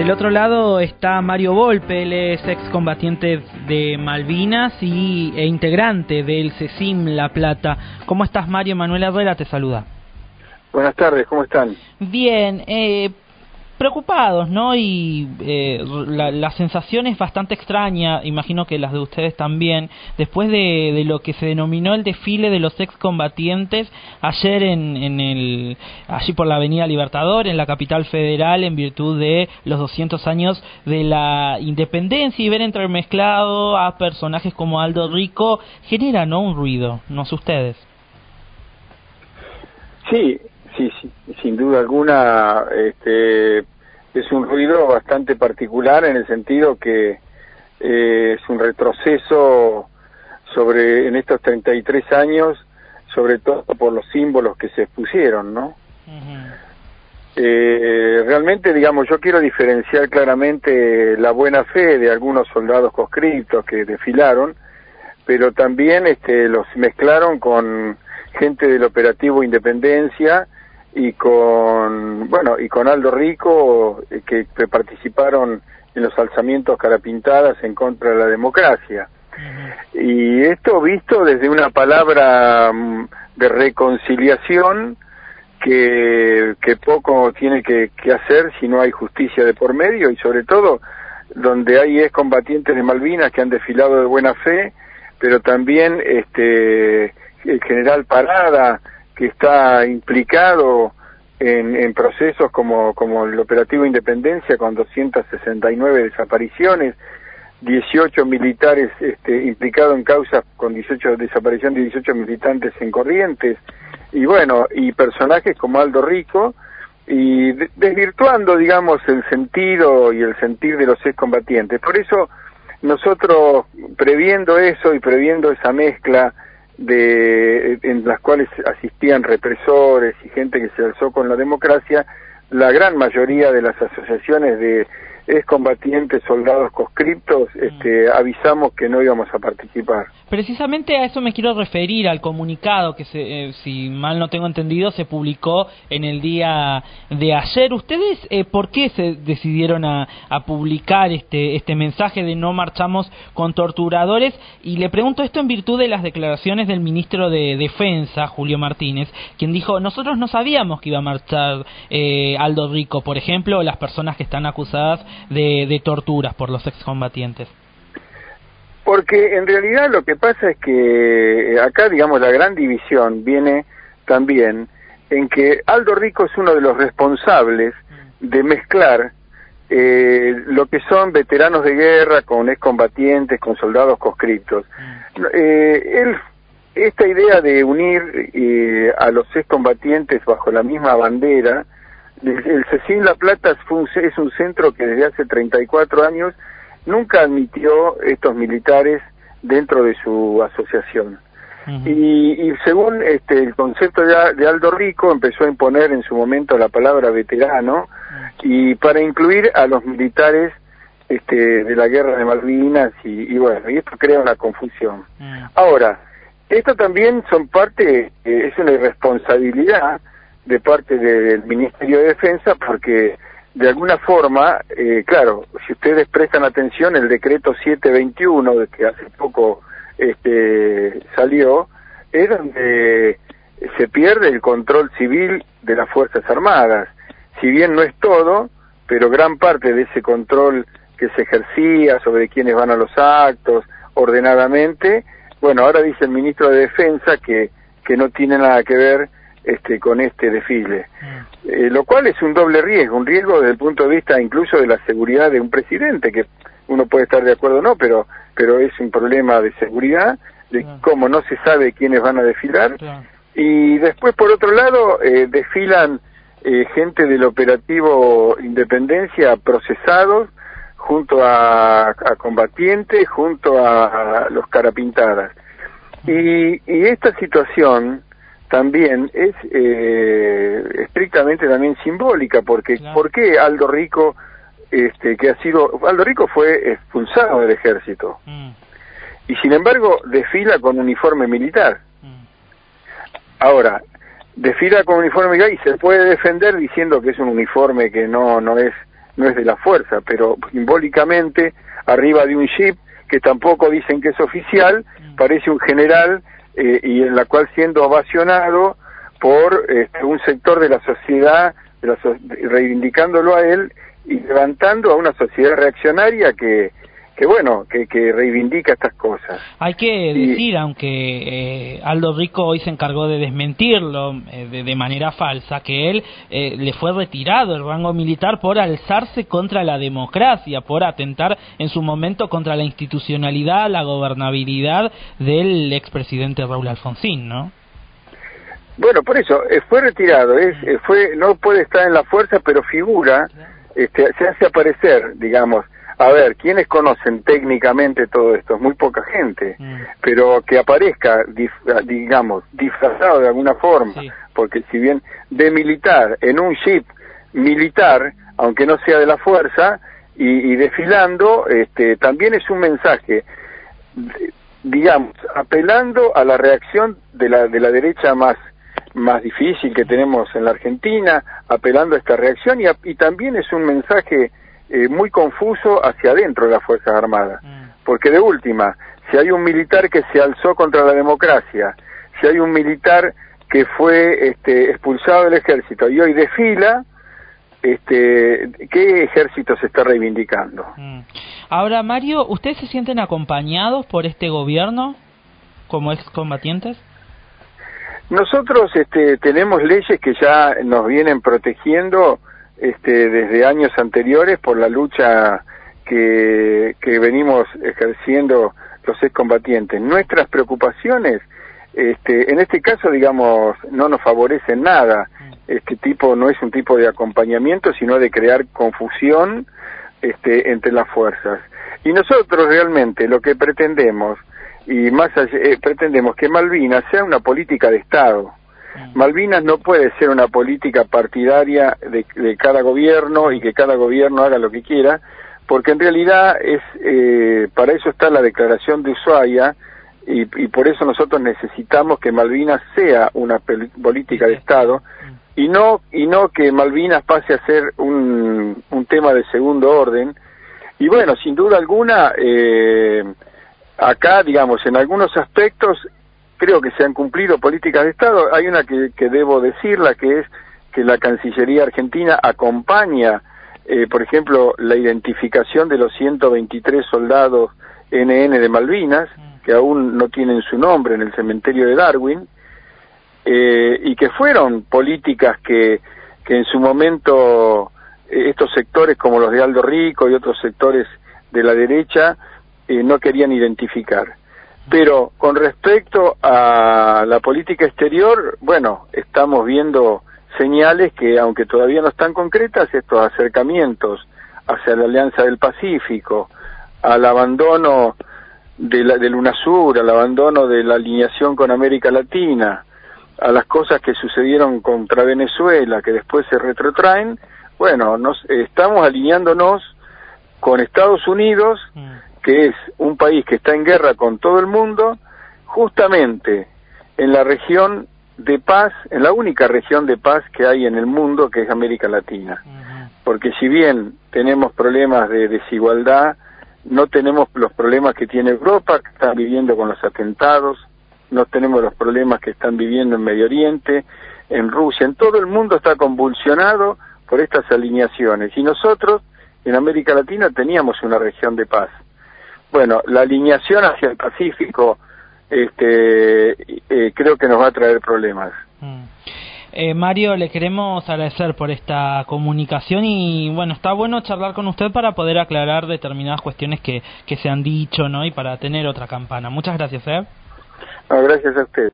Del otro lado está Mario Volpe, él es excombatiente de Malvinas e integrante del CECIM La Plata. ¿Cómo estás, Mario? Manuel Herrera te saluda. Buenas tardes, ¿cómo están? Bien, preocupados, ¿no? Y la sensación es bastante extraña, imagino que las de ustedes también, después de lo que se denominó el desfile de los excombatientes ayer allí por la Avenida Libertador, en la capital federal, en virtud de los 200 años de la independencia, y ver entremezclado a personajes como Aldo Rico genera, ¿no?, un ruido, no sé ustedes. Sí, sin duda alguna, es un ruido bastante particular en el sentido que es un retroceso en estos 33 años, sobre todo por los símbolos que se expusieron, ¿no? Realmente, digamos, yo quiero diferenciar claramente la buena fe de algunos soldados conscriptos que desfilaron, pero también los mezclaron con gente del operativo Independencia y con Aldo Rico, que participaron en los alzamientos carapintadas en contra de la democracia. Y esto visto desde una palabra de reconciliación que poco tiene que hacer si no hay justicia de por medio, y sobre todo donde hay excombatientes de Malvinas que han desfilado de buena fe, pero también el general Parada, que está implicado en procesos como el operativo Independencia, con 269 desapariciones, 18 militares implicados en causas con desaparición de 18 militantes en Corrientes, y personajes como Aldo Rico, y desvirtuando, digamos, el sentido y el sentir de los excombatientes. Por eso nosotros, previendo eso y previendo esa mezcla en las cuales asistían represores y gente que se alzó con la democracia, la gran mayoría de las asociaciones de excombatientes, soldados conscriptos, avisamos que no íbamos a participar. Precisamente a eso me quiero referir, al comunicado que, si mal no tengo entendido, se publicó en el día de ayer. ¿Ustedes por qué se decidieron a publicar este mensaje de no marchamos con torturadores? Y le pregunto esto en virtud de las declaraciones del ministro de Defensa, Julio Martínez, quien dijo: nosotros no sabíamos que iba a marchar Aldo Rico, por ejemplo, o las personas que están acusadas de torturas por los excombatientes. Porque en realidad lo que pasa es que acá, digamos, la gran división viene también en que Aldo Rico es uno de los responsables de mezclar lo que son veteranos de guerra con excombatientes, con soldados conscriptos. Esta idea de unir a los excombatientes bajo la misma bandera, el CECIM La Plata es un centro que desde hace 34 años nunca admitió estos militares dentro de su asociación. Y según el concepto de Aldo Rico, empezó a imponer en su momento la palabra veterano, y para incluir a los militares de la guerra de Malvinas, y esto crea una confusión. Ahora, esto también es una irresponsabilidad de parte del Ministerio de Defensa, porque de alguna forma, claro, si ustedes prestan atención, el decreto 721, de que hace poco salió, es donde se pierde el control civil de las Fuerzas Armadas. Si bien no es todo, pero gran parte de ese control que se ejercía sobre quiénes van a los actos ordenadamente, ahora dice el ministro de Defensa que no tiene nada que ver con este desfile, lo cual es un doble riesgo, un riesgo desde el punto de vista incluso de la seguridad de un presidente, que uno puede estar de acuerdo o no, pero es un problema de seguridad, de cómo no se sabe quiénes van a desfilar, y después por otro lado desfilan gente del operativo Independencia procesados junto a combatientes, junto a los carapintadas, y esta situación también es estrictamente también simbólica, porque ¿por qué Aldo Rico, Aldo Rico fue expulsado del ejército, y sin embargo desfila con uniforme militar? Ahora, desfila con uniforme militar y se puede defender diciendo que es un uniforme que no es no es de la fuerza, pero simbólicamente arriba de un jeep que tampoco dicen que es oficial, parece un general y en la cual siendo ovacionado por un sector de la sociedad, reivindicándolo a él y levantando a una sociedad reaccionaria que reivindica estas cosas. Hay que decir, aunque Aldo Rico hoy se encargó de desmentirlo de manera falsa, que él le fue retirado el rango militar por alzarse contra la democracia, por atentar en su momento contra la institucionalidad, la gobernabilidad del expresidente Raúl Alfonsín, ¿no? Bueno, por eso, fue retirado, no puede estar en la fuerza, pero figura, se hace aparecer, digamos. A ver, ¿quiénes conocen técnicamente todo esto? Muy poca gente, pero que aparezca, digamos, disfrazado de alguna forma, porque si bien de militar, en un jeep militar, aunque no sea de la fuerza, y desfilando, también es un mensaje, digamos, apelando a la reacción de la derecha más difícil que tenemos en la Argentina, apelando a esta reacción, y también es un mensaje muy confuso hacia adentro de las Fuerzas Armadas, porque de última, si hay un militar que se alzó contra la democracia, si hay un militar que fue expulsado del ejército y hoy desfila, ¿qué ejército se está reivindicando? Ahora, Mario, ¿ustedes se sienten acompañados por este gobierno como excombatientes? Nosotros tenemos leyes que ya nos vienen protegiendo desde años anteriores por la lucha que venimos ejerciendo los excombatientes. Nuestras preocupaciones, en este caso, digamos, no nos favorecen nada. Este tipo no es un tipo de acompañamiento, sino de crear confusión entre las fuerzas. Y nosotros realmente lo que pretendemos, y más allá, pretendemos que Malvinas sea una política de Estado. Malvinas no puede ser una política partidaria de cada gobierno y que cada gobierno haga lo que quiera, porque en realidad para eso está la Declaración de Ushuaia y por eso nosotros necesitamos que Malvinas sea una política de Estado y no que Malvinas pase a ser un tema de segundo orden. Y bueno, sin duda alguna, acá, digamos, en algunos aspectos creo que se han cumplido políticas de Estado. Hay una que debo decirla, que es que la Cancillería Argentina acompaña, por ejemplo, la identificación de los 123 soldados NN de Malvinas, que aún no tienen su nombre en el cementerio de Darwin, y que fueron políticas que en su momento estos sectores como los de Aldo Rico y otros sectores de la derecha no querían identificar. Pero con respecto a la política exterior, bueno, estamos viendo señales que, aunque todavía no están concretas, estos acercamientos hacia la Alianza del Pacífico, al abandono del UNASUR, al abandono de la alineación con América Latina, a las cosas que sucedieron contra Venezuela, que después se retrotraen, bueno, estamos alineándonos con Estados Unidos, que es un país que está en guerra con todo el mundo, justamente en la región de paz, en la única región de paz que hay en el mundo, que es América Latina. Porque si bien tenemos problemas de desigualdad, no tenemos los problemas que tiene Europa, que están viviendo con los atentados, no tenemos los problemas que están viviendo en Medio Oriente, en Rusia, en todo el mundo está convulsionado por estas alineaciones. Y nosotros, en América Latina, teníamos una región de paz. Bueno, la alineación hacia el Pacífico creo que nos va a traer problemas. Mario, le queremos agradecer por esta comunicación y bueno, está bueno charlar con usted para poder aclarar determinadas cuestiones que se han dicho, ¿no? Y para tener otra campana. Muchas gracias, No, gracias a usted.